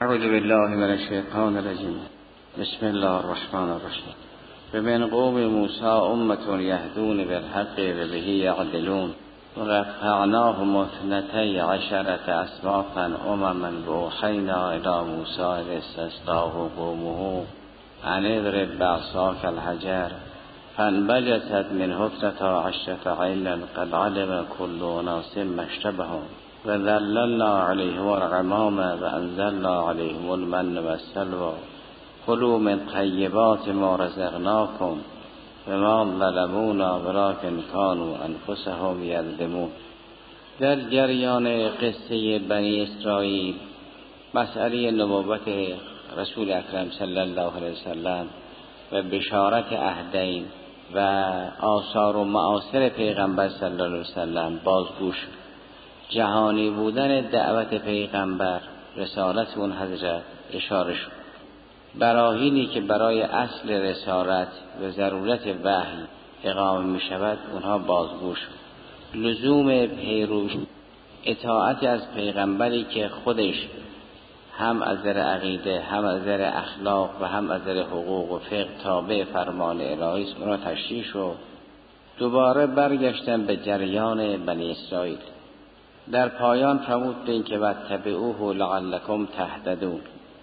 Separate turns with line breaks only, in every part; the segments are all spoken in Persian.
اعوذ بالله من الشیطان الرجیم. بسم الله الرحمن الرحیم. فمن قوم موسی امة یهدون بالحق و به یعدلون ورفعناهم 12 اصنافا امما واوحینا الی موسی اذ استسقاه قومه ان اضرب بعصاک الحجر فانبجست منه 12 عینا قد علم كل اناس مشربهم وذللنا عليهم الغمام وأنزلنا عليهم المن والسلوى كلوا من طيبات ما رزقناكم وما ظلمونا ولكن كانوا أنفسهم يظلمون. در جریان قصه بنی اسرائیل مسئله نبوت رسول اکرم صلی الله علیه وسلم و بشارت عهدین و آثار و معاصر پیغمبر صلی الله علیه وسلم بازگوش جهانی بودن دعوت پیغمبر، رسالت اون حضرت اشاره شد. براهینی که برای اصل رسالت و ضرورت وحی اقامه می شود اونها بازگو شد. لزوم پیروی اطاعت از پیغمبری که خودش هم از نظر عقیده، هم از نظر اخلاق و هم از نظر حقوق و فقه تابع فرمان الهی است، اونها تشریح شد. دوباره برگشتن به جریان بنی اسرائیل. در پایان فرمود به این که واتبعوه لعلکم تهتدون.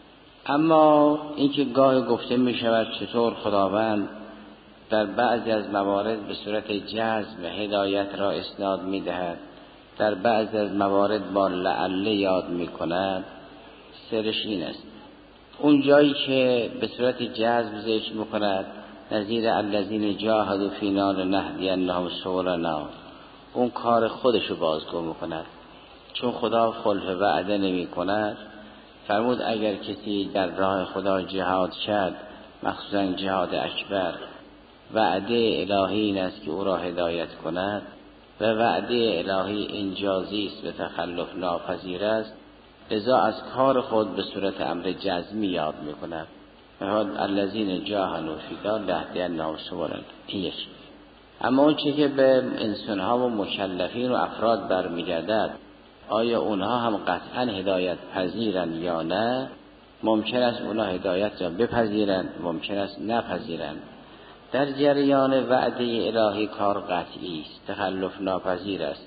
اما اینکه گاه گفته می شود چطور خداوند در بعضی از موارد به صورت جزم هدایت را اسناد می دهد، در بعضی از موارد با لعل یاد می کند، سرش این است. اون جایی که به صورت جزم ذکر می کند نظیر الذین جاهدوا فینا لنهدینهم سبلنا، اون کار خودشو بازگو میکند، چون خدا خلف وعده نمی کند. فرمود اگر کسی در راه خدا جهاد کرد، مخصوصا جهاد اکبر، وعده الهی این است که او را هدایت کند و وعده الهی انجازی است و تخلف ناپذیر است، لذا از کار خود به صورت امر جزمی یاد میکند. الذین جاهدوا فینا لنهدینهم سبلنا. این اما اون چیزی که به انسان‌ها و مکلفین و افراد برمیگردد، آیا اونها هم قطعا هدایت پذیرند یا نه؟ ممکن است اونها هدایت را بپذیرند، ممکن است نپذیرند. در جریان وعده الهی کار قطعی است، تخلف ناپذیر است.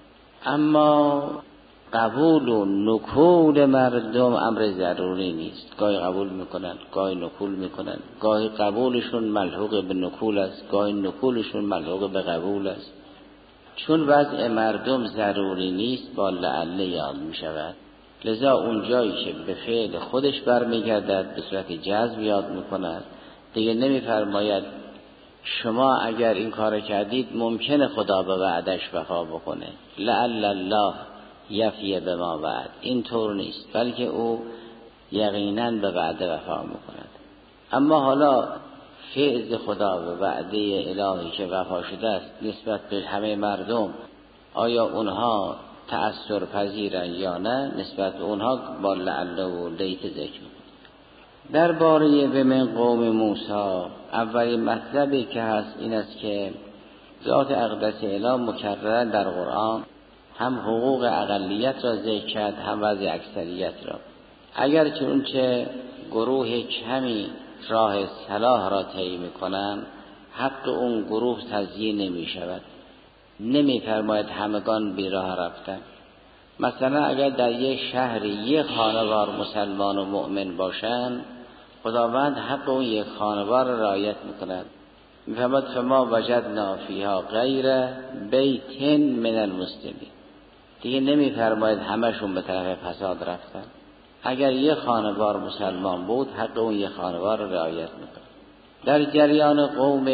اما قبول و نکول مردم امر ضروری نیست. گاهی قبول میکنند، گاهی نکول میکنند، گاهی قبولشون ملحوق به نکول است، گاهی نکولشون ملحوق به قبول است. چون وضع مردم ضروری نیست با لعل یاد میشود، لذا اون جایی که به فعل خودش برمیگردد به صورت جزم یاد میکند. دیگه نمیفرماید شما اگر این کار کردید ممکنه خدا به وعدش وفا بکنه، لعل الله یفی به ما وعد. این طور نیست، بلکه او یقینا به وعده وفا میکند. اما حالا فیض خدا و وعده الهی که وفا شده است نسبت به همه مردم، آیا اونها تأثیر پذیرن یا نه؟ نسبت به اونها با لعل و لیت ذکر می‌کنه. درباره به من قوم موسی، اولین مطلبی که هست این است که ذات اقدس اله مکررن در قرآن هم حقوق اقلیت را ذکر کرد، هم وضع اکثریت را. اگر چنانچه گروه کمی راه صلاح را طی می‌کنند، حق اون گروه تضییع نمی‌شود. نمی‌فرماید همگان بی راه رفتن. مثلا اگر در یک شهری یک خانوار مسلمان و مؤمن باشند، خداوند حق اون یک خانوار را رعایت می‌کند. می‌فرماید فما وجدنا فیها غیر بیت من المسلمین. دیگه نمی‌فرماید همشون به طرف فساد رفتن. اگر یک خانوار مسلمان بود، حق اون یک خانوار را رعایت می‌کند. در جریان قوم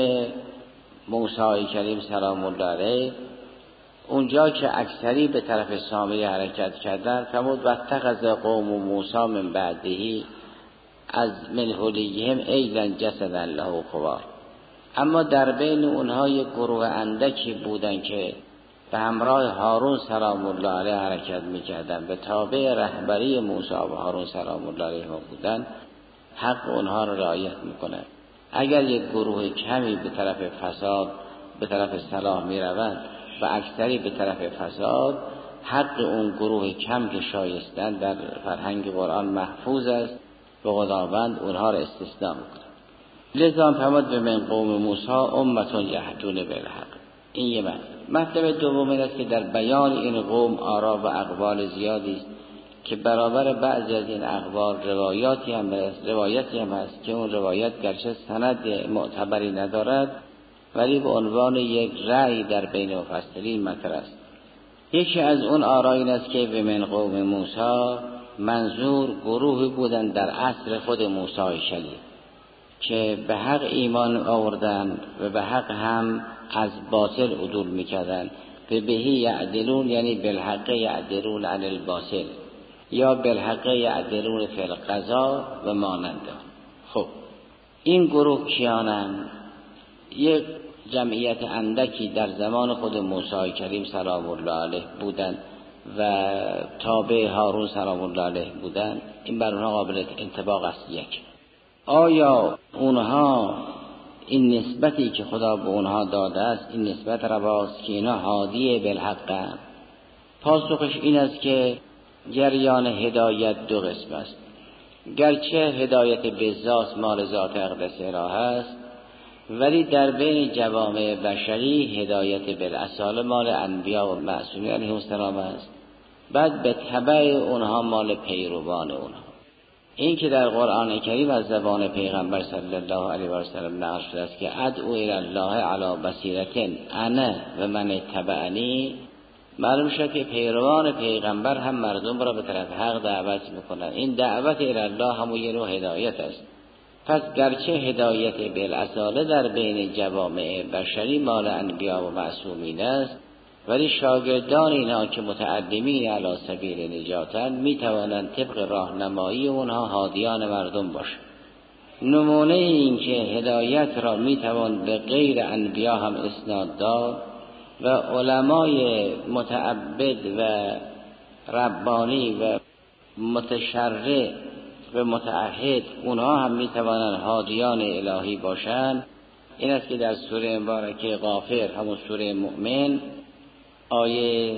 موسی کریم سلام الله علیه، اونجا که اکثری به طرف سامری حرکت کردند، فرمود واتخذ قوم موسی من بعده از من حلیهم عجلا جسدا له خوار. اما در بین اونها یک گروه اندکی بودند که به همراه هارون سلام الله علیه حرکت میکردن، به تابع رهبری موسی و هارون سلام الله علیه بودن، حق اونها را رعایت میکنند. اگر یک گروه کمی به طرف فساد، به طرف صلاح میروند و اکثری به طرف فساد، حق اون گروه کم که شایستن در فرهنگ قرآن محفوظ است و خداوند اونها را استثناء میکنه. لذا فرمود به من قوم موسی امة یهدون بالحق. این یه مطلب دوم این است که در بیان این قوم آرا و اقوال زیادی است که برابر بعضی از این اقوال روایتی هم هست که اون روایت گرچه سند معتبری ندارد ولی به عنوان یک رأی در بین مفسرین مطرح است. یکی از اون آرا این است که به من قوم موسی منظور گروهی بودند در عصر خود موسی کلیم که به حق ایمان آوردن و به حق هم از باطل عدول میکردن. به بهی یعدلون یعنی بالحق یعدلون علی الباطل یا بالحق یعدلون فی القضاء و ماننده. خب این گروه کیانند؟ یک جمعیت اندکی در زمان خود موسی کریم سلام الله علیه بودند و تابع هارون سلام الله علیه بودند. این بر اونها قابل انطباق است. یک، آیا اونها این نسبتی که خدا به اونها داده است این نسبت رواست که اینا هادی بالحق؟ پاسخش این است که جریان هدایت دو قسم است. گرچه هدایت به ذات مال ذات اقدس را هست ولی در بین جوامع بشری هدایت بالاصاله مال انبیا و معصومین علیهم السلام است. بعد به تبع اونها مال پیروان اونها. این که در قرآن کریم از زبان پیغمبر صلی الله علیه و سلم نقل شده است که ادعو الی الله علی بصیرة انا و من اتبعنی، معلوم شد که پیروان پیغمبر هم مردم را به طرف حق دعوت میکنند. این دعوت الی الله هم یه نوع هدایت است. پس گرچه هدایت بالاصاله در بین جوامع بشری مال انبیا و معصومین است ولی شاگردان اینها که متعلمین علی سبیل نجاتند می توانند طبق راهنمایی اونها هادیان مردم باشند. نمونه این که هدایت را می توان به غیر انبیا هم اسناد داد و علمای متعبد و ربانی و متشرع و متعهد اونها هم می توانند هادیان الهی باشند. این است که در سوره مبارکه غافر همون سوره مؤمن آیه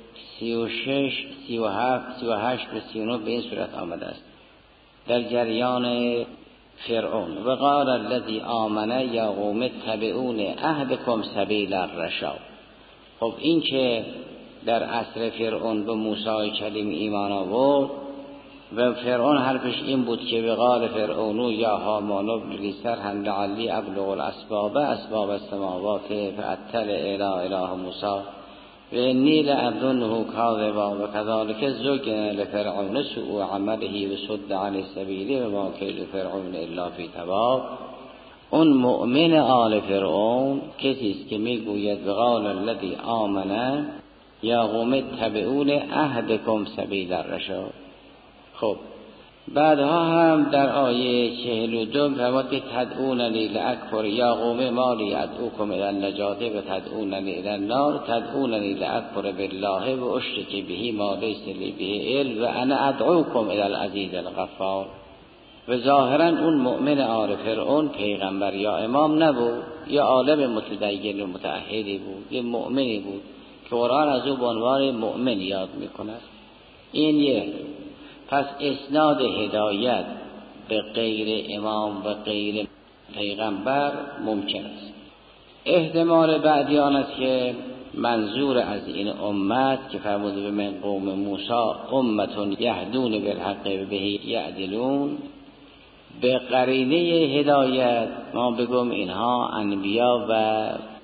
36 37 38 و 39 به این صورت آمده است. در جریان فرعون و قال الذی آمن یا قوم اتبعون اهدکم سبیل الرشاد. خب این که در عصر فرعون به موسی کلیم ایمان آورد و فرعون حرفش این بود که وقال فرعون یا هامان ابن لی صرحا لعلی ابلغ الاسباب السماوات فاطلع الی اله موسی و انی لأظنه کاذبا و کذالک زین لفرعون سوء عمله و صد عن السبیل و ما کید فرعون الا فی تباب. اون مؤمن آل فرعون کسی است که میگوید وقال الذی آمن یا قوم اتبعون اهدکم سبیل الرشاد. خب بعدها هم در آیه 42 فرمود که تدعوننی لاکفر یا قوم مالی ادعوکم الی النجاة و تدعوننی الی النار تدعوننی لاکفر بالله و اشرک به ما لیس لی به علم و انا ادعوکم الی العزیز الغفار. و ظاهرا اون مؤمن آل فرعون پیغمبر یا امام نبود یا عالم متدین و متعهدی بود، یه مؤمنی بود که قرآن از او به عنوان مؤمن یاد میکند. این یک. پس اسناد هدایت به غیر امام و غیر پیغمبر ممکن است. احتمال بعدی آن است که منظور از این امت که فرموده به من قوم موسی امة یهدون بالحق و به یعدلون، به قرینه هدایت ما بگم اینها انبیا و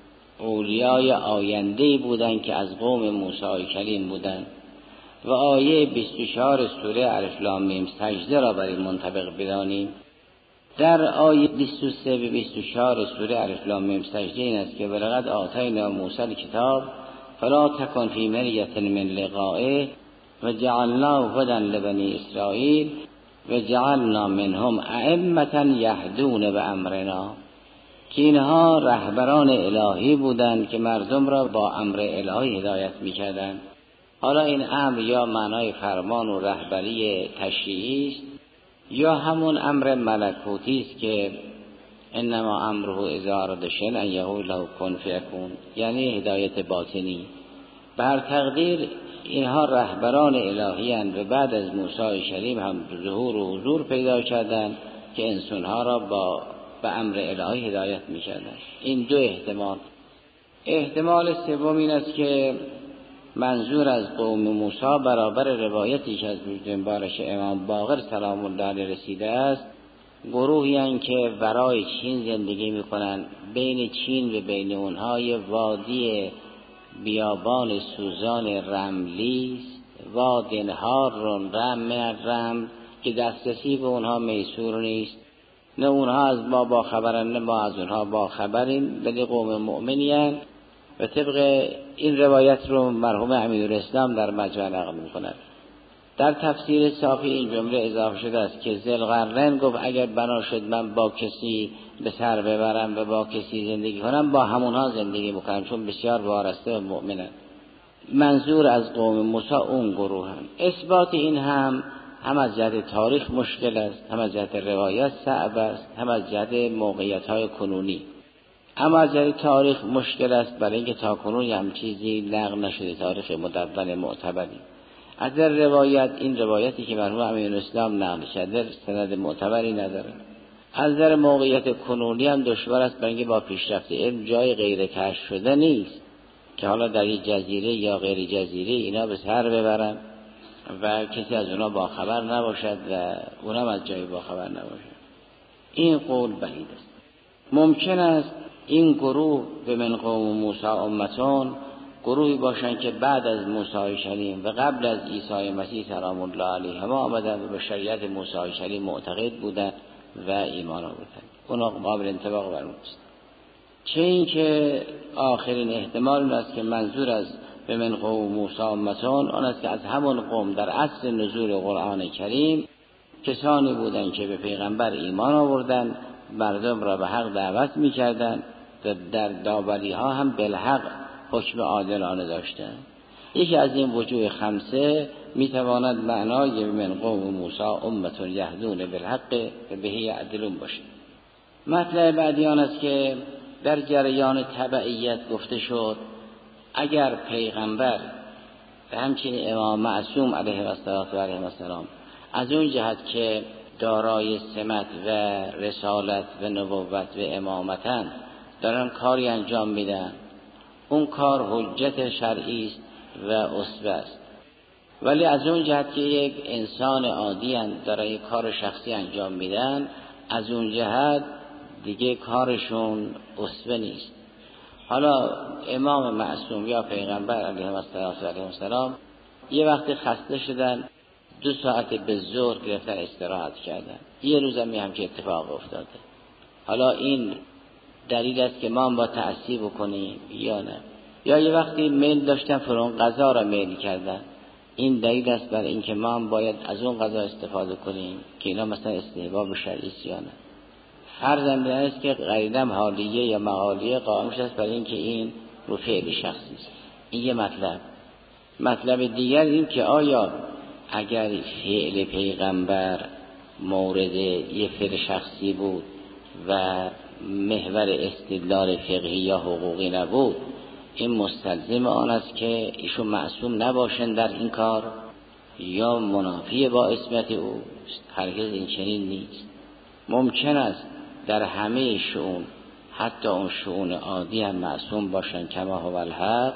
اولیای آینده بودند که از قوم موسی کلیم بودند. و آیه 24 سوره الف لام میم سجده را برای منطبق بدانیم. در آیه 23 و 24 سوره الف لام میم سجده این است که ولقد آتینا موسی الکتاب فلا تکن فی مریة من لقائه و جعلناه هدی لبنی اسرائیل و جعلنا منهم ائمة یهدون بامرنا. که اینها رهبران الهی بودند که مردم را با امر الهی هدایت می‌کردند. حالا این امر یا معنای فرمان و رهبری تشریعی است یا همون امر ملکوتی است که انما امره اذا اراد شیئا ان یقول له کن فیکون، یعنی هدایت باطنی. بر تقدیر اینها رهبران الهی اند و بعد از موسی کریم هم ظهور و حضور پیدا کردند که انسانها را به امر الهی هدایت می‌کردند. این دو احتمال. احتمال سوم این است که منظور از قوم موسی برابر روایتی که از وجود بارش امام باقر سلام الله علیه رسیده است، گروهی هستند که ورای چین زندگی میکنند. بین چین و بین اونها یه وادی بیابان سوزان رملی است، وادی هارون رمل که دسترسی به اونها میسور نیست. نه اونها از ما باخبرن نه ما از اونها باخبریم، ولی قوم مؤمنی هستند و طبق این روایت رو مرحوم امیرالاسلام در مجمع نقل می‌کند. در تفسیر صافی این جمله اضافه شده است که ذوالقرنین گفت اگر بنا شد من با کسی به سر ببرم و با کسی زندگی کنم، با همونها زندگی میکنم، چون بسیار وارسته و مؤمنند. منظور از قوم موسی اون گروه هم. اثبات این هم از جهت تاریخ مشکل است، هم از جهت روایت صعب است، هم از جهت موقعیت‌های کنونی. اما از جهت تاریخ مشکل است، برای اینکه تاکنون هم چیزی نقل نشده، تاریخ مدون معتبری. از در روایت، این روایتی که مرحوم امیرالاسلام نقل کرده سند معتبری نداره. از در موقعیت کنونی هم دشوار است، برای اینکه با پیشرفت علم جای غیر کشف شده نیست که حالا در یک جزیره یا غیر جزیره اینا به سر ببرن و کسی از اونا باخبر نباشد و اونم از جای باخبر نباشد. این قول بعید است. ممکن است این گروه به من قوم موسی امتون گروهی باشند که بعد از موسی کریم و قبل از عیسی مسیح سلام الله علیه ما آمدند و به شریعت موسی کریم معتقد بودند و ایمان آوردند. اونا قابل انطباق بر اوست. چه این که آخرین احتمال این است که منظور از به من قوم موسی امتون آن است که از همون قوم در اصل نزول قرآن کریم کسانی بودند که به پیغمبر ایمان آوردند، مردم را به حق دعوت می‌کردند و در داوری ها هم بالحق حکم عادلانه داشتند. یکی از این وجوه خمسه میتواند معنای من قوم موسی امة یهدون بالحق و به یعدلون باشد. مطلب بعدی آن است که در جریان تبعیت گفته شد اگر پیغمبر و همچنین امام معصوم علیه السلام از اون جهت که دارای سمت و رسالت و نبوت و امامتن دارن کاری انجام میدن، اون کار حجت شرعی است و اسوه است. ولی از اون جهت که یک انسان عادی دارن یک کار شخصی انجام میدن، از اون جهت دیگه کارشون اسوه نیست. حالا امام معصوم یا پیغمبر علیه السلام یه وقتی خسته شدن 2 ساعت به ظهر گرفتن استراحت کردن، یه روز هم که اتفاق افتاده. حالا این دلیل است که ما با تعصیب کنیم یا نه؟ یا یه وقتی میل داشتن فرون غذا را میل کردن، این دلیل است بر اینکه ما باید از اون غذا استفاده کنیم که اینا مثلا استحباب شرعی است یا نه؟ هر زمینه است که غریدم حالیه یا مقالیه قائمش است برای اینکه این رو فعل شخصی است. این یه مطلب دیگر این که آیا اگر فعل پیغمبر مورد یه فعل شخصی بود و محور استدلال فقهی یا حقوقی نبود، این مستلزم آن است که ایشون معصوم نباشند در این کار یا منافی با عصمت او؟ هرگز این چنین نیست. ممکن است در همه شؤون، حتی اون شؤون عادی هم معصوم باشند کما هو الحق،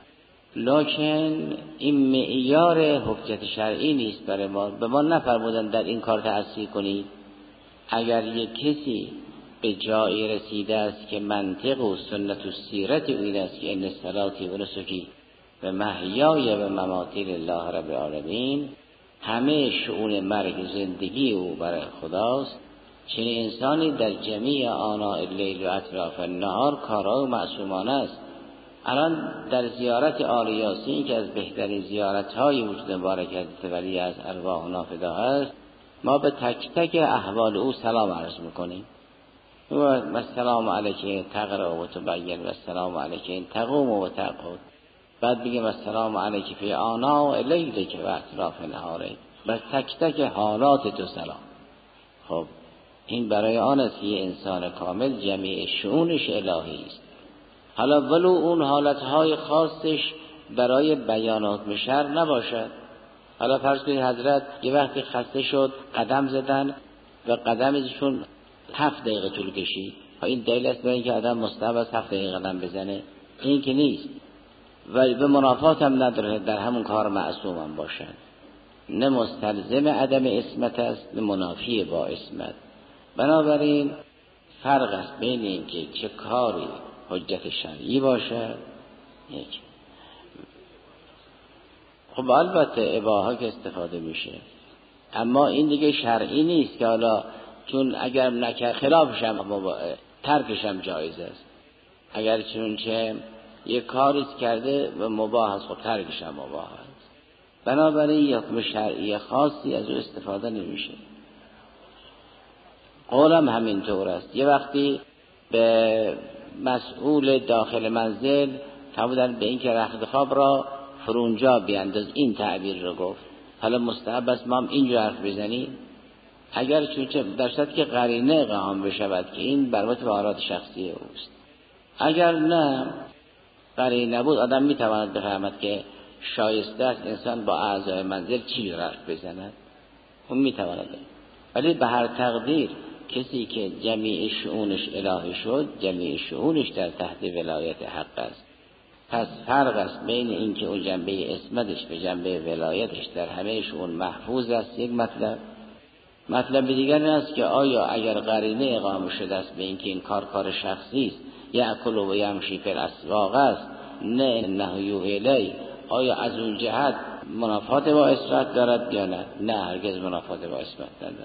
لکن این معیار حجت شرعی نیست برای ما. به ما نفرمودن در این کار تأثیر کنید. اگر یک کسی به جایی رسیده است که منطق و سنت و سیرت او این است که ان صلاتی و نسکی و محیای و مماتی لله رب العالمین، همه شؤون مرگ زندگی او برای خداست، چنین انسانی در جمیع آناء اللیل و اطراف النهار کارای معصومانه است. الان در زیارت آل یاسین که از بهترین زیارت‌های وجود مبارک حضرت ولی از ارواح نافذه است، ما به تک تک احوال او سلام عرض میکنیم و السلام علیک تقرأ و تبین و السلام علیک تقوم و تقعد، بعد بگیم السلام علیک فی آناء لیلک و اطراف نهارک، بس تک تک حالات تو سلام. خب این برای آن است که انسان کامل جمیع شؤونش الهی است. حالا ولو اون حالتهای خاصش برای بیان حکم شرع نباشد. حالا فرض کنید حضرت یه وقتی خسته شد قدم زدن و قدمشون 7 دقیقه طول کشید، این دلیل است برای اینکه آدم مستحب است 7 دقیقه قدم بزنه؟ این که نیست. و به منافات هم نداره در همون کار معصوم هم باشد، نه مستلزم عدم عصمت است نه منافی با عصمت. بنابراین فرق است بین این که چه کاری حجت شرعی باشد. یک خب البته اباحه که استفاده میشه، اما این دیگه شرعی نیست که حالا چون اگر نکرد خلافش هم ترکش هم جایز است. اگر چون چه یک کاری کرده و مباح است، خب ترکش هم مباح است. بنابراین حکم شرعی خاصی از او استفاده نمیشه. قولم همینطور است. یه وقتی به مسئول داخل منزل فرمودن به این که رخت خواب را فرونجا بیانداز، این تعبیر رو گفت. حالا مستحب است ما هم اینجا حرف بزنیم؟ اگر چونچه در صورتی که قرینه اقام بشود که این برابط به آراد شخصی اوست. اگر نه قرینه نبود، آدم میتواند بفهمد که شایسته است انسان با اعضای منزل چی حرف بزند، اون میتواند. ولی به هر تقدیر کسی که جمیع شؤونش الهی شد، جمیع شؤونش در تحت ولایت حق است. پس فرق است بین این که اون جنبه عصمتش به جنبه ولایتش در همه شؤون محفوظ است، یک مطلب دیگر این است که آیا اگر قرینه اقامه شده است به این که این کار شخصی است، یأکل و یمشی فی الاسواق است، نه نهی الی، آیا از اون جهت منافات با عصمت دارد یا نه هرگز منافات با عصمت ندارد.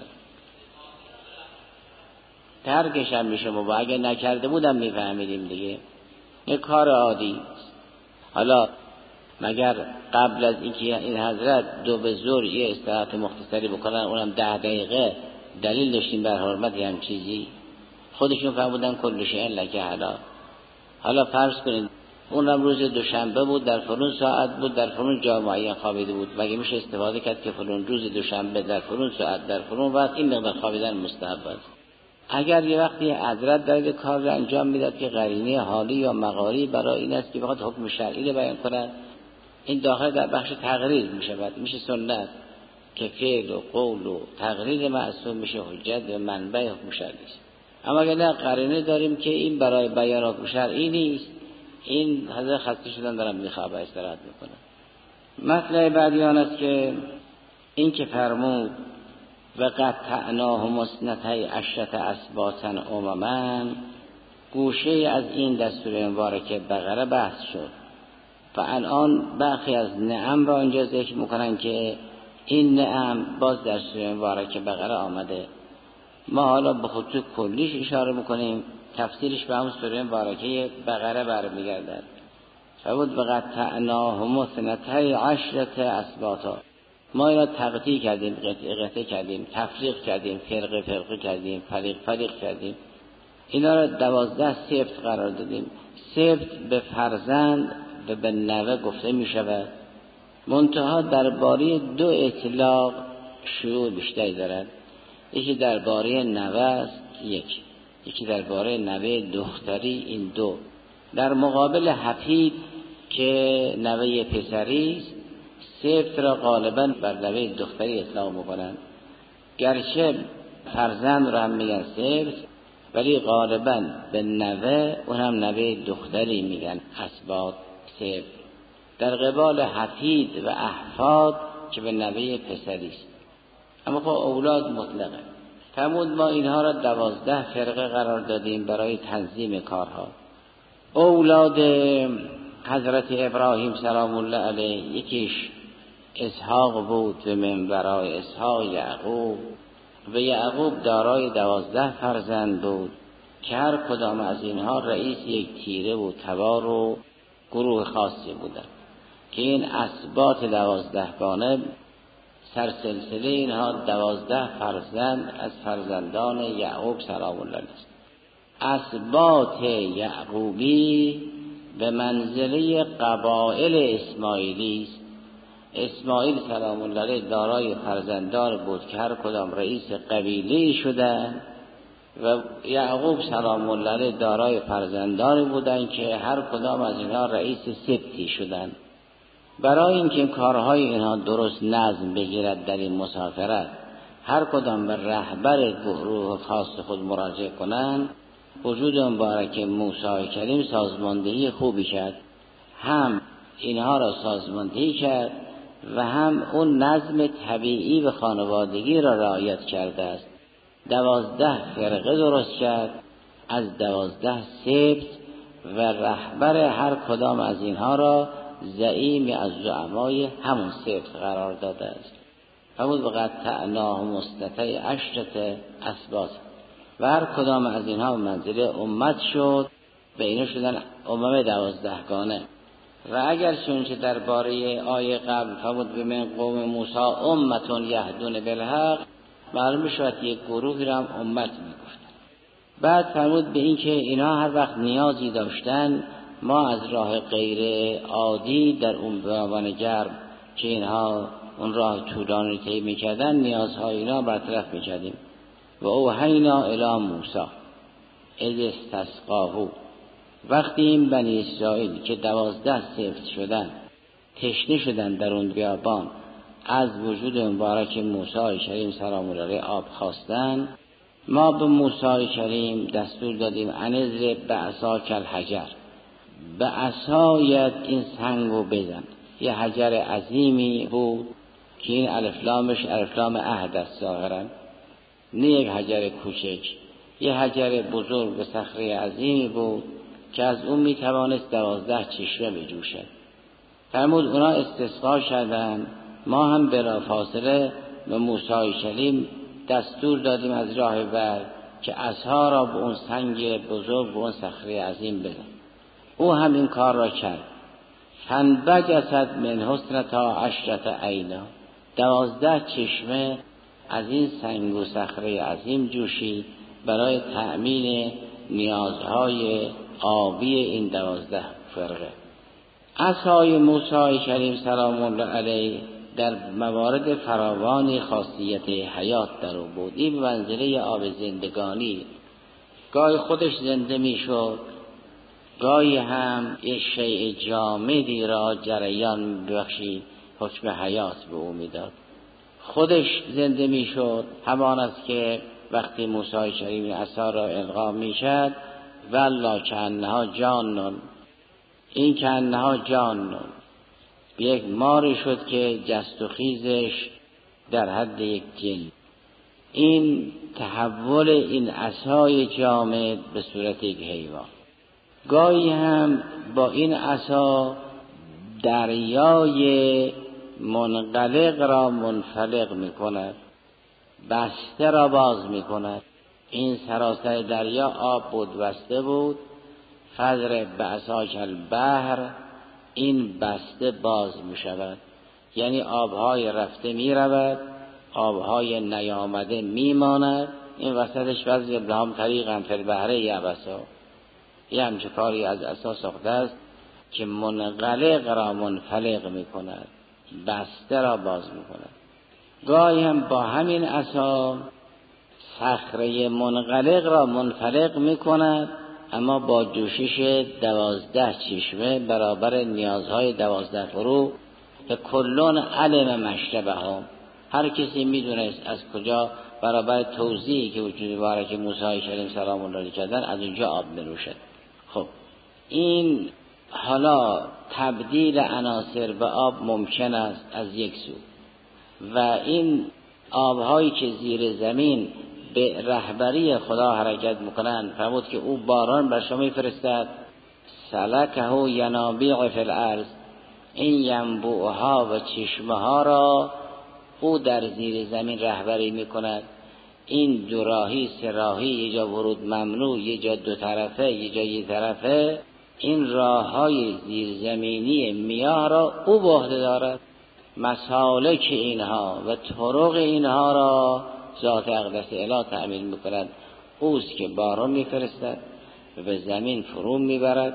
ترکش هم میشه مباح، اگه نکرده بودم میفهمیدیم دیگه، یک کار عادی. حالا مگر قبل از اینکه این حضرت 2 به ظهر یه استراحت مختصری بکنن، اونم 10 دقیقه، دلیل داشتیم بر حرمت هم چیزی؟ خودشون فرمودن کل شیء لک حلال. حالا فرض کنید اونم روز دوشنبه بود، در فلان ساعت بود، در فلان جا معین خوابیده بود، مگه میشه استفاده کرد که فلان روز دوشنبه در فلان ساعت در فلان وقت این مقدار خوابیدن مستحب است؟ اگر یه وقتی حضرت داره کار رو انجام میداد که قرینه حالی یا مقاری برای این است که بخواد حکم شرعی رو بیان کنند، این داخل در بخش تقریر میشود، میشه سنت که فعل و قول و تقریر معصوم میشه حجت و منبع حکم شرعی است. اما اگر نه قرینه داریم که این برای بیان حکم شرعی نیست، این حضرت خسته شدن دارم میخوابه استراحت میکنه. مطلب بعدی آن است که این که فرمود و قطعناهم اثنتي عشرة اسباطا امما، گوشه از این دستور مبارک بقره بحث شد و الان برخی از نعم را اینجا ذکر میکنن که این نعم باز در سوره مبارک بقره آمده. ما حالا به خطوط کلیش اشاره میکنیم، تفسیرش به همون سوره مبارکه بقره برمیگردد. فرمود و قطعناهم اثنتي عشرة اسباطا، ما اینا تقطیع کردیم، قطعه کردیم، تفریق کردیم، فرقه کردیم، فریق کردیم، اینا را 12 سبت قرار دادیم. سبت به فرزند و به نوه گفته می شود، منتها درباره 2 اطلاق شیوع بیشتری دارد. یکی درباره نوه است، یکی درباره نوه دختری، این 2. در مقابل حفید که نوه پسری است، سبت را غالبا بر نوه دختری اطلاق میکنند. گرچه فرزند را هم میگن سبت، ولی غالبا به نوه اون هم نوه دختری میگن اسباط سبت، در قبال حفید و احفاد که به نوه پسری است. اما خب اولاد مطلقه. فرمود ما اینها را 12 فرقه قرار دادیم برای تنظیم کارها. اولاد حضرت ابراهیم سلام الله علیه یکیش اسحاق بود و من برای اسحاق یعقوب، و یعقوب دارای 12 فرزند بود که هر کدام از اینها رئیس یک تیره و تبار و گروه خاصی بودند که این اسباط 12 گانه سرسلسله اینها 12 فرزند از فرزندان یعقوب سلام الله علیه است. اسباط یعقوبی به منزله قبایل اسماعیلی است. اسماعیل سلام الله علیه دارای فرزندان بود که هر کدام رئیس قبیله شدند و یعقوب سلام الله علیه دارای فرزندان بودند که هر کدام از اینها رئیس سبطی شدند. برای اینکه کارهای اینها درست نظم بگیرد در این مسافرت، هر کدام به رهبر گروه خاص خود مراجعه کنند، وجود مبارک موسی کریم سازماندهی خوبی کرد. هم اینها را سازماندهی کرد و هم اون نظم طبیعی و خانوادگی را رعایت کرده است. 12 فرقه درست کرد، از 12 سبت و رهبر هر کدام از اینها را زعیمی از زعمای همون سبت قرار داده است. فبود وقت تعناهم اثنتی عشرة اسباط و هر کدام از اینها منزله امت شد و اینا شدن 12 گانه. و اگر چونچه درباره آیه قبل فبود بمن قوم موسی امة یهدون بالحق، معلوم شد یک گروهی را هم امت میگفت. بعد فرمود به این که اینا هر وقت نیازی داشتن، ما از راه غیر عادی در اون بیابان گرم که اینها اون راه طولانی طی میکردن، نیازهای اینا برطرف میکردیم. و اوحینا الی موسی اذ استسقاه، وقتی این بنی اسرائیل که 12 سبت شدن تشنه شدن در اون بیابان، از وجود مبارک موسی کریم سلام الله علیه آب خواستن، ما به موسی کریم دستور دادیم انذر بعصاک الحجر، به عصایت این سنگو بزن. یه حجر عظیمی بود که این الفلامش الفلام عهد است ظاهرا، نه یک حجر کوچک، یه حجر بزرگ و صخره عظیمی بود که از اون میتوانست 12 چشمه بجوشد. فرمود اونا استسقا شدن، ما هم بلافاصله به موسی کریم دستور دادیم از راه بر که عصا را به اون سنگ بزرگ به اون صخره عظیم بزن. او هم این کار را کرد. فانبجست من حسنتا عشرة عینا، 12 چشمه از این سنگ و صخره عظیم جوشید برای تأمین نیازهای آبی این 12 فرقه. عصای موسی کریم سلام الله علیه در موارد فراوانی خاصیت حیات در او بود. این منزله آب زندگانی، گاهی خودش زنده می شد، گاهی هم یک شیء جامدی را جریان بخشید، حکم حیات به او میداد. خودش زنده می شد، همان است که وقتی موسی کریم عصا را القا می شد، والله کانها جانن، این کانها جانن یک ماری شد که جست و خیزش در حد یک جن. این تحول این عصای جامد به صورت یک حیوان. گاهی هم با این عصا دریای منغلق را منفلق می کند، بسته را باز می کند. این سراسر دریا آب بود، بسته بود. فضر بعصاک البحر، این بسته باز می شود، یعنی آبهای رفته می رود، آبهای نیامده می ماند. این وسطش بعضی ابراهام طریقا فی البحر یبسا، یه همچه کاری از عصا ساخته است که منغلق را منفلق می کند، بسته را باز می کند. گاهی هم با همین عصا صخره منغلق را منفلق می کند، اما با جوشش 12 چشمه برابر نیازهای 12 فرو که کلون علم مشربهم، هر کسی میدونست از کجا برابر توزیعی که وجود مبارک موسی کریم سلام الله علیه کردن از اونجا آب بنوشد. خب این حالا تبدیل عناصر به آب ممکن است از یک سو، و این آبهایی که زیر زمین به رهبری خدا حرکت میکنند، فرمود که او باران بر شما میفرستد، سلکه ینابیع فی الارض، این ینبوعها و چشمه ها را او در زیر زمین رهبری میکند. این دو راهی سه راهی، یه جا ورود ممنوع، یه جا دو طرفه، یه جا یه طرفه، این راه های زیرزمینی میاه را او به عهده دارد. مسالک اینها و طرق اینها را ذات اقدس اله تأمین میکند. اوست که باران میفرستد و به زمین فرو میبرد.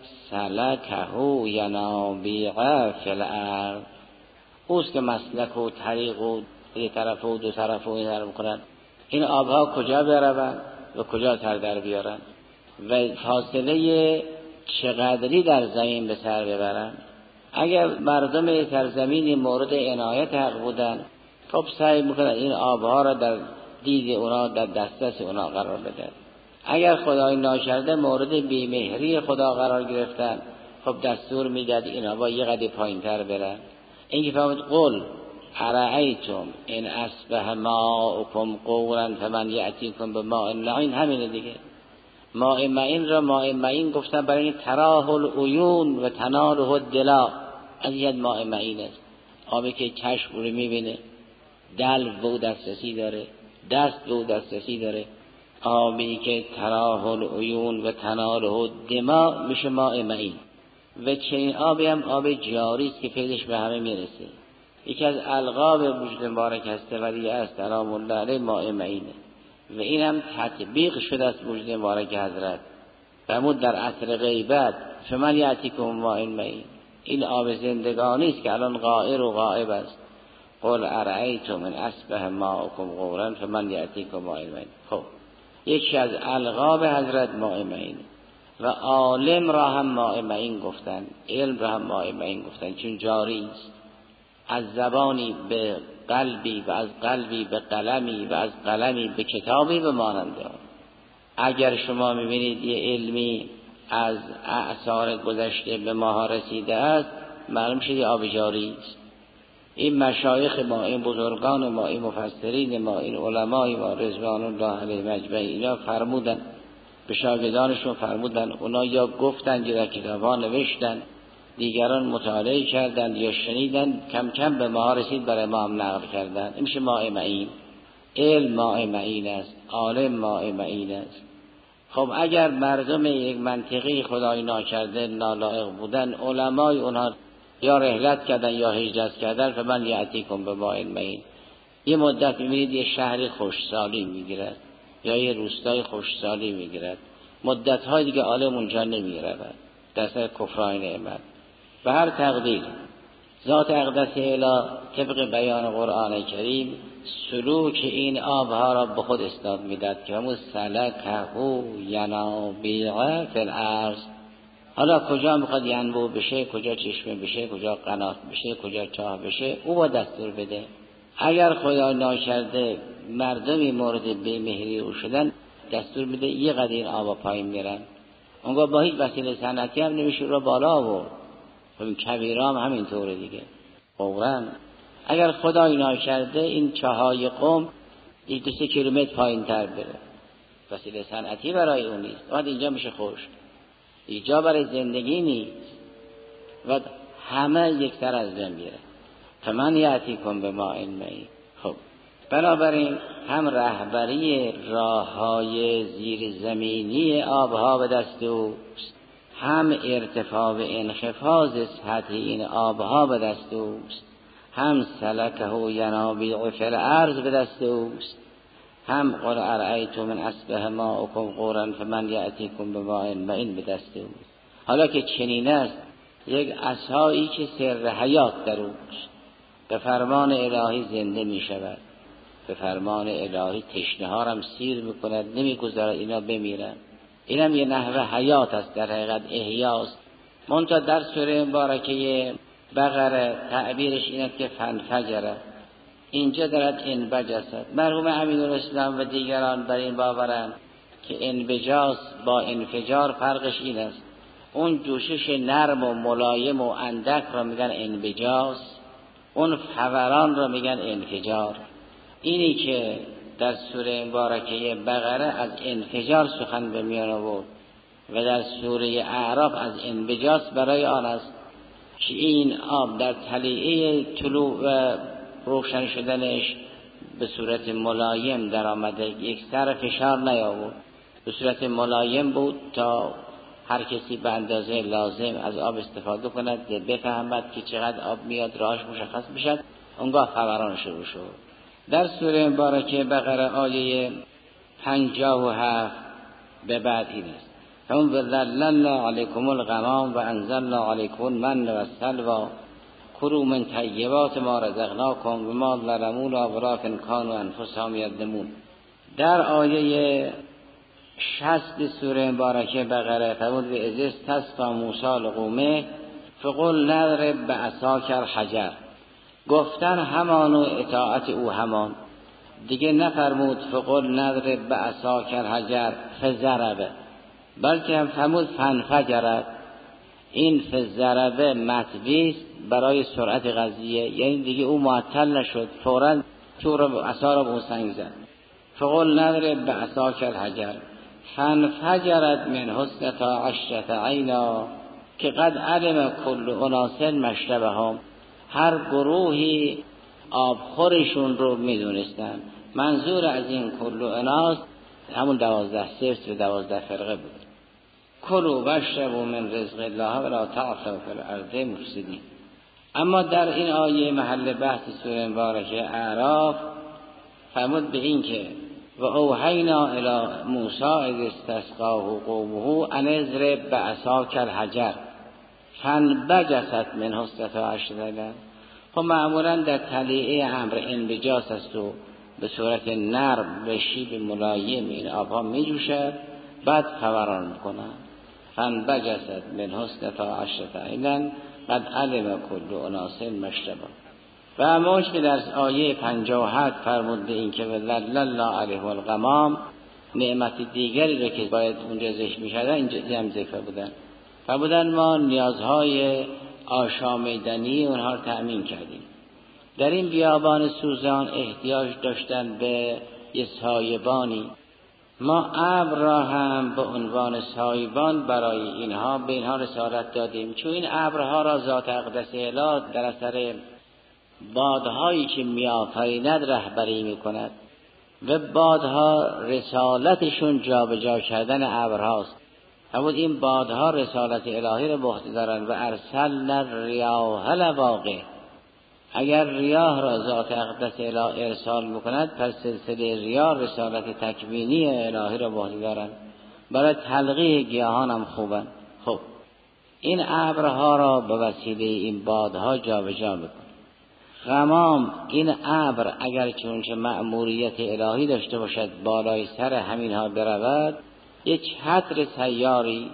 سلکه ینابیع فی الارض، اوست که مسلک و طریق و یه طرف و دو طرف و این میکند. این آبها کجا بروند و کجا در بیارند و فاصله چقدری در زمین به سر ببرند. اگر مردم سرزمینی مورد عنایت حق بودن، خب سعی میکنن این آبها را در دید اونا، در دسترس اونا قرار بدن. اگر خدای ناکرده مورد بیمهری خدا قرار گرفتن، خب دستور میداد این آبا یه قدر پایین‌تر برن. این که فرمود قل ارأیتم ان اصبح ماؤکم غورا فمن یأتیکم بماء معین، همینه دیگه. ماء معین را ماء معین گفتن برای این تراه العیون و تناله الدلا، از این ماء معین است. آبی که چشم رو میبینه، دلو به او دسترسی داره، دست به او دسترسی داره. آبی که تراه العیون و تناله الدما میشه ماء معین. و چنین آبی هم آب جاری است که فیضش به همه میرسه. یکی از القاب وجود مبارک هست ولی است سلام الله علیه ماء معینه و این هم تطبیق شده است وجود مبارک حضرت. فرمود در عصر غیبت فمن یأتیکم ماء معین، این آب زندگانی است که الان غائر و غائب است. قل ارأیتم ان اصبح ماؤکم غورا فمن یأتیکم ماء معین. خب یکی از القاب حضرت ماء معین و عالم را هم ماء معین گفتن، علم را هم ماء معین گفتن، چون جاری است. از زبانی به قلبی و از قلبی به قلمی و از قلمی به کتابی به ماننده. اگر شما میبینید یه علمی از اعصار گذشته به ما رسیده است، معلوم شد آب جاری است. این مشایخ ما، این بزرگان ما، این مفسرین ما، این علمای ما رضوان الله علیهم اجمعین، اینا فرمودن به شاگردانشون، فرمودن اونا یا گفتن یا در کتابا نوشتن، دیگران مطالعه کردند یا شنیدن، کم کم به ما رسید برای ما هم نقل کردن. این میشه ماء معین. علم ماء معین است، عالم ماء معین است. خب اگر مردم یک منطقی خدای ناکرده نالایق بودن، علمای اونها یا رحلت کردن یا هجرت کردن، فمن یأتیکم بماء معین. یه مدت میبینید یه شهری خوشسالی میگیرد یا یه روستای خوشسالی میگیرد، مدت‌های دیگه عالم اونجا نمیرود در سر کفران نعمت. به هر تقدیر ذات اقدس اله طبق بیان قرآن کریم سلوک این آبها را به خود استاد میداد که همون سلکه ینابیع فی الارض. حالا کجا میخواد ینبوع بشه، کجا چشمه بشه، کجا قنات بشه، کجا چاه بشه، او با دستور بده. اگر خدا ناکرده مردمی مورد بیمهری او شدن، دستور بده یه قدر این آبا پایین میرن. اونگاه با هیچ وسیله صنعتی هم نمیشه رو بالا آورد. این کبیرام همینطوره دیگه. قرآن اگر خدای ناکرده این چاهای قم 2 کیلومتر پایین تر بره، وسیله صنعتی برای اون نیست، بعد اینجا میشه خشک، اینجا برای زندگی نیست و همه یک سر از بین میره. فمن یأتیکم بماء معین. خب بنابراین هم رهبری راههای زیر زمینی آبها به دست اوست، هم ارتفاع و انخفاض سطح این آبها به دست اوست، هم سلکه ینابیع فی الارض به دست اوست، هم قل ارأیتم من اصبح ماؤکم غورا فمن یأتیکم بماء معین به دست اوست. حالا که چنین است، یک عصایی که سر حیات در اوست، به فرمان الهی زنده می شود، به فرمان الهی تشنه ها هم سیر میکند، نمیگذارد اینا بمیرن. اینم یه نحوه حیات است، در حقیقت احیاست. منتها در سوره مبارکه بقره تعبیرش اینه که فنفجره، اینجا دارد انبجست. مرحوم امین‌الاسلام و دیگران بر این باورند که انبجاس با انفجار فرقش این است. اون جوشش نرم و ملایم و اندک را میگن انبجاس، اون فوران را میگن انفجار. اینی که در سوره مبارکه بقره از انفجار سخن به میان آورد و در سوره اعراف از انبجاس برای آن است که این آب در طلیعه طلوع و روشن شدنش به صورت ملایم در آمده، یک سر فشار نیاورد، به صورت ملایم بود تا هر کسی به اندازه لازم از آب استفاده کند، بفهمد که چقدر آب میاد، راهش مشخص بشد، اونگاه فوران شروع شد. در سوره مبارکه بقره آیه 57 به بعد این است: هم ذللنا علیکم الغمام و انزلنا علیکم المن و السلوى کلوا من طیبات ما رزقناکم و ما ظلمونا ولکن کانوا انفسهم یظلمون. در آیه 60 سوره مبارکه بقره فرمود: و اذ استسقی موسی لقومه فقل نضرب بعصاک الحجر، گفتن همان و اطاعت او همان. دیگه نفرمود فقل نضرب بعصاک الحجر فضربه، بلکه هم فرمود فانفجرت. این فضربه مطویست برای سرعت قضیه، یعنی دیگه او معطل نشد، فوراً عصا را به اون سنگ زد. فقل نضرب بعصاک الحجر فانفجرت من حسنتا 10 عینا، که قد علم کل اناس مشربهم، هر گروهی آبخورشون رو میدونستن. منظور از این کل اناس همون 12 سبط و 12 فرقه بود. کلوا واشربوا من رزق الله ولا تعثوا فی الارض مفسدین. اما در این آیه محل بحث سوره مبارکه اعراف فرمود به این که و اوحینا الی موسی اذ استسقاه قومه ان اضرب بعصاک الحجر فانبجست من حسنتا 10 عینا. خب معمولا در تلیعه امر انبجاس است و به صورت نرم و شیب ملایم این آبها می جوشد، بعد فوران میکنن. فانبجست من حسنتا 10 عینا قد علم کل اناس مشربهم. و اما که در آیه 57 فرمود این که ولل الله علیه الغمام، نعمت دیگری رو که باید اونجا ذکر می‌شد اینجا هم ذکر بودن. فرمودن ما نیازهای آشامیدنی اونها رو تأمین کردیم. در این بیابان سوزان احتیاج داشتن به یه سایبانی، ما ابر را هم به عنوان سایبان برای اینها به اینها رسالت دادیم، چون این ابرها را ذات اقدس الهی در اثر بادهایی که میآفریند رهبری میکند و بادها رسالتشون جابجا کردن ابرهاست. همون این بادها رسالت الهی را به عهده دارند. و ارسلنا الریاح لواقع، اگر ریاح را ذات اقدس الهی ارسال میکند پس سلسله ریاح رسالت تکوینی الهی را به عهده دارند. برای تلقیح گیاهان هم خوبن. خب این ابرها را به وسیله این بادها جابجا میکنند. غمام، این ابر اگر چونچه مأموریت الهی داشته باشد بالای سر همینها برود، یک چتر سیاری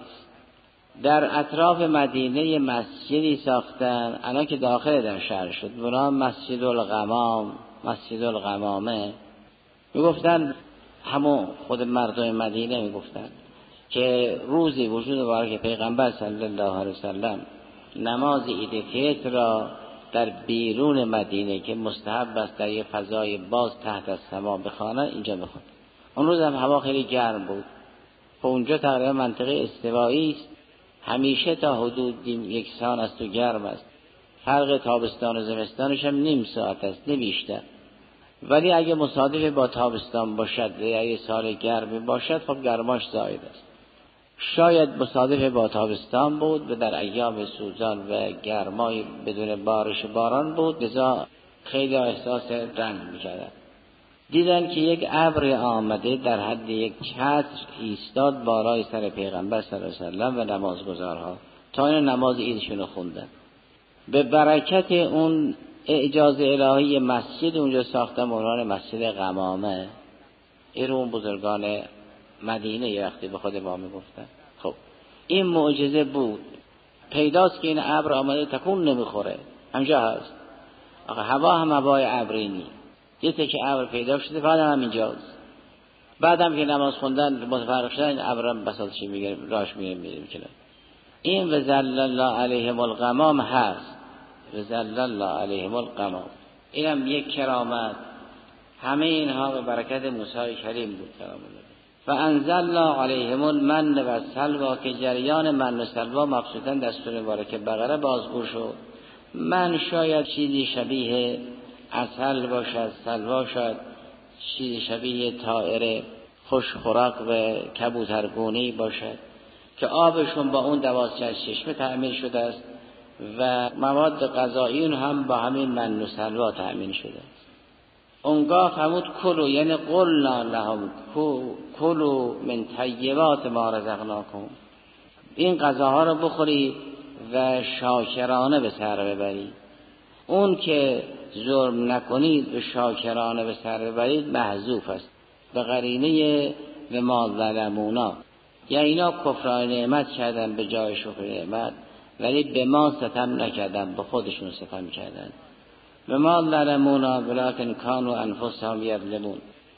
در اطراف مدینه مسجدی ساختن، الان که داخل در شهر شد، بنا مسجد الغمام، مسجد الغمامه. میگفتن همون خود مردم مدینه میگفتن که روزی وجود مبارک پیغمبر صلی الله علیه وسلم نماز عید فطر را در بیرون مدینه که مستحب است در یه فضای باز تحت السما بخوانند، اینجا بخوند. اون روز هم هوا خیلی گرم بود. و اونجا تقریبا منطقه استوایی است، همیشه تا حدود یکسان است و گرم است. فرق تابستان و زمستانش هم نیم ساعت است، نه بیشتر. ولی اگه مصادف با تابستان باشد یا یه سال گرمی باشد، خب گرماش زاید است. شاید مصادف با تابستان بود و در ایام سوزان و گرمای بدون بارش باران بود، لذا خیلی احساس رنج می‌کردند. دیدن که یک ابر آمده در حد یک چتر ایستاد بالای سر پیغمبر صلی الله علیه و سلم و نمازگزارها تا این نماز عیدشون رو خوندن. به برکت اون اعجاز الهی مسجد اونجا ساختن به عنوان مسجد غمامه. این رو بزرگان مدینه یه وقتی به خود ما میگفتن. خب این معجزه بود. پیداست که این ابر آمده تکون نمیخوره، همجا هست. آخه هوا هم هوای ابری نی، یه تکه ابر پیدا شده بعد هم اینجاست. بعدم که نماز خوندن متفرق شدن، ابرم بساطش میگیره راش میریم کنه. این و ظل الله علیهم الغمام هست، و ظل الله علیهم الغمام. اینم یک کرامت. همه اینها به برکت موسی کریم بود. و انزلنا علیهم المن و السلوی، که جریان من و سلوا مقصودا در سوره مبارکه بقره بازگو شد. من شاید چیزی شبیه عسل باشد، سلوا شاید چیزی شبیه طائر خوش خورق و کبوترگونه‌ای باشد که آبشون با اون 12 چشمه تأمین شده است و مواد غذایی هم با همین من و سلوا تأمین شده است. اونگاه فرمود کلو، یعنی قلنا لهم کلو من طیبات ما رزقناکم، این غذاها رو بخوری و شاکرانه به سر ببرید. اون که ظلم نکنید و شاکرانه به سر ببرید محذوف است به قرینه و ما ظلمونا، یعنی اینا کفران نعمت کردن به جای شکر نعمت ولی به ما ستم نکردن، به خودشون ستم کردن. به ما ظلمونا ولکن کانوا انفسهم یظلمون.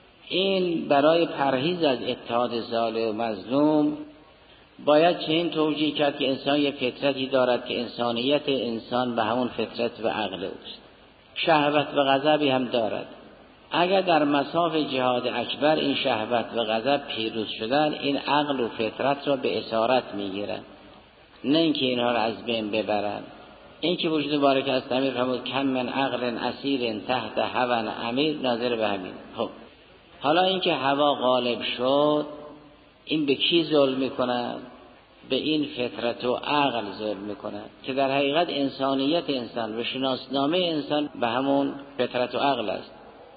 این برای پرهیز از اتحاد ظالم و مظلوم باید چنین توجیه کرد که انسان یک فطرتی دارد که انسانیت انسان به همون فطرت و عقل اوست، شهوت و غضبی هم دارد. اگر در مصاف جهاد اکبر این شهوت و غضب پیروز شدن، این عقل و فطرت را به اسارت میگیرن، نه اینکه اینها را از بین ببرن. این که وجود بارک از امیر فرمود کم من عقل اسیر تحت هوی امیر، ناظر به همین. خب حالا اینکه هوا غالب شد، این به کی ظلم میکنن؟ به این فطرت و عقل ظلم میکنن که در حقیقت انسانیت انسان و شناسنامه انسان به همون فطرت و عقل است،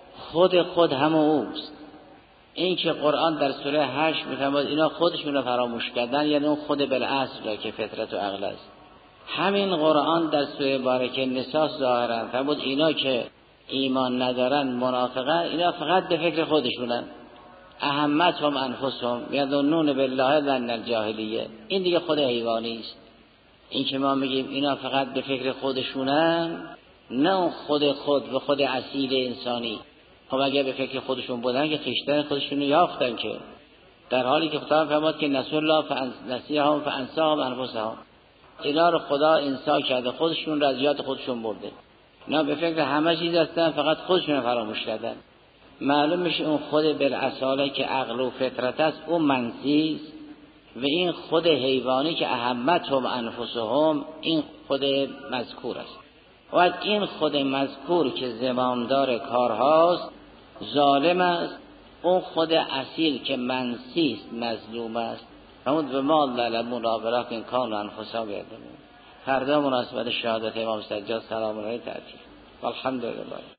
خود همون اوست. این که قرآن در سوره 8 میفرماد اینا خودشون رو فراموش کردن، یعنی اون خود بالاصل که فطرت و عقل است. همین قرآن در سوره بارکه نساء ظاهرا فرمود اینا که ایمان ندارن، منافقن، اینا فقط به فکر خودشونن. اهمتهم انفسهم یظنون بالله ظن الجاهلیه. این دیگه خود حیوانی است. این که ما میگیم اینا فقط به فکر خودشونن، نه خود و خود اصیل انسانی. خب اگه به فکر خودشون بودن که خیشتن خودشون یافتن، که در حالی که خدا فرمود که نسوا الله فنسیهم فانساهم انفسهم، اینا رو خدا انسا کرده، خودشون را از یاد خودشون برده. اینا به فکر همه چیز هستن، فقط خودشون رو فراموش کردن. معلوم میشه اون خود بالاصاله که عقل و فطرت است، اون منسی است، و این خود حیوانی که اهمتهم انفسهم، این خود مذکور است. و این خود مذکور که زمامدار کارهاست ظالم است، اون خود اصیل که منسی است مظلوم است. همون به ما ظلمونا ولکن کانوا انفسهم یظلمون. فردا مناسبت شهادت امام سجاد سلام علیه تعطیل. والحمدلله.